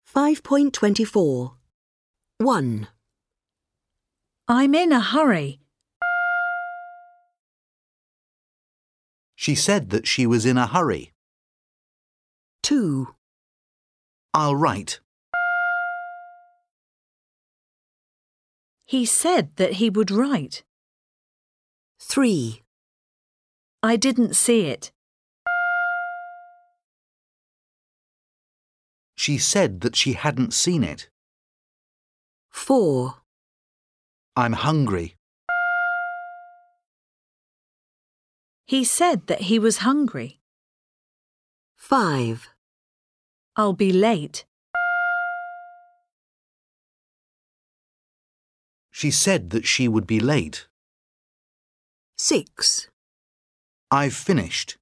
5.24. 1. I'm in a hurry. She said that she was in a hurry. 2. I'll write. He said that he would write. 3. I didn't see it. She said that she hadn't seen it. 4. I'm hungry. He said that he was hungry. 5. I'll be late. She said that she would be late. 6. I've finished.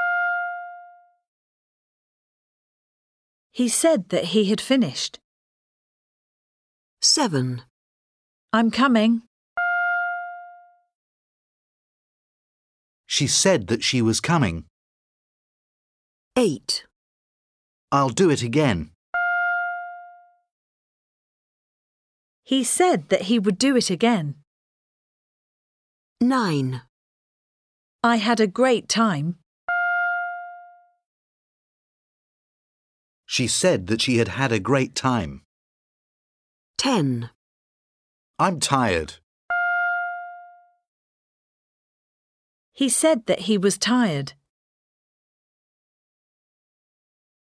He said that he had finished. 7. I'm coming. She said that she was coming. 8. I'll do it again. He said that he would do it again. 9. I had a great time. She said that she had had a great time. 10. I'm tired. He said that he was tired.